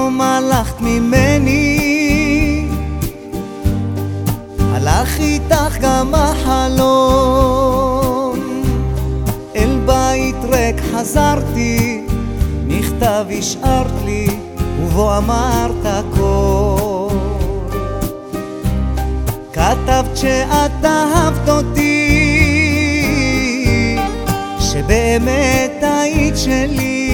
פתאום הלכת ממני, הלך איתך גם החלום. אל בית ריק חזרתי, מכתב השארת לי ובו אמרת הכל. כתבת שאת אהבת אותי, שבאמת היית שלי,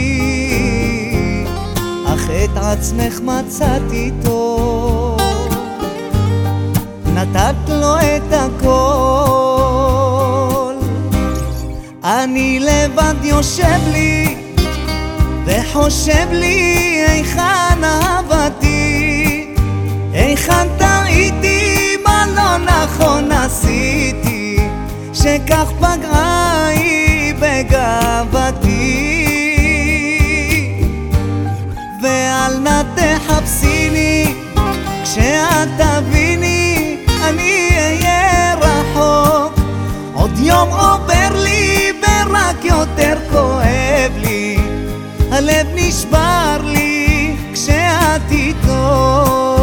אך את עצמך מצאת איתו, נתת לו את הכל. אני לבד יושב לי וחושב לי היכן אהבתי, היכן טעיתי, מה לא נכון עשיתי, שכך פגעה היא בגאוותי. ואל נא תחפשיני, כשאת תביני אני אהיה רחוק. עוד יום עובר לי ורק יותר כואב לי, הלב נשבר לי כשאת איתו.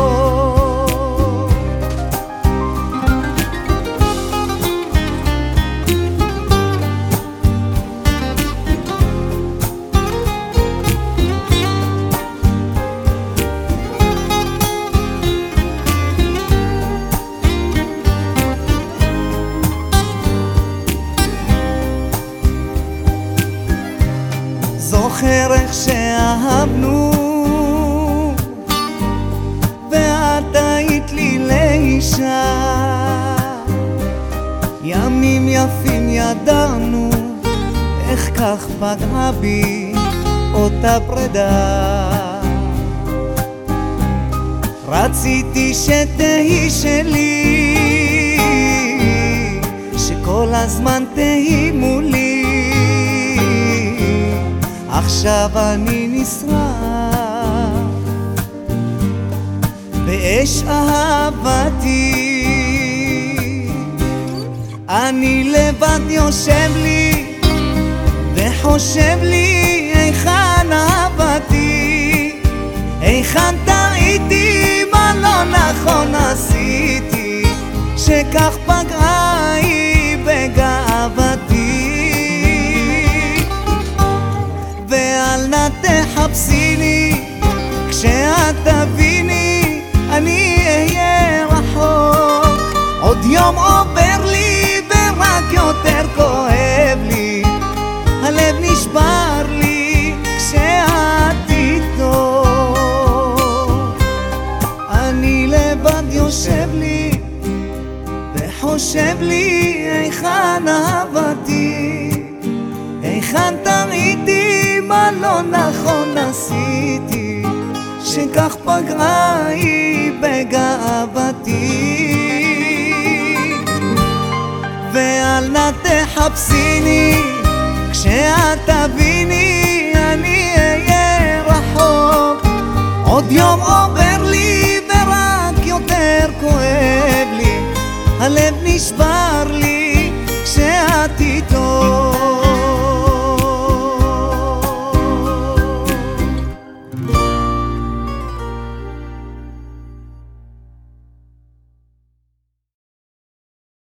זוכר איך שאהבנו ואת היית לי לאישה, ימים יפים ידענו, איך כך פגעה בי אותה פרידה. רציתי שתהי שלי, שכל הזמן תהי מולי, עכשיו אני נשרף באש אהבתי. אני לבד יושב לי וחושב לי היכן אהבתי, היכן טעיתי, מה לא נכון עשיתי, שכך פגעה היא בגאוותי. ואל נא תחפשיני, כשאת תביני אני אהיה רחוק. עוד יום עובר לי ורק יותר כואב לי, הלב נשבר לי כשאת איתו. אני לבד יושב לי וחושב לי היכן אהבתי, היכן טעיתי, מה לא נכון עשיתי, שכך פגעה היא בגאוותי. ואל נא תחפשיני, כשאת תביני אני אהיה רחוק. עוד יום עובר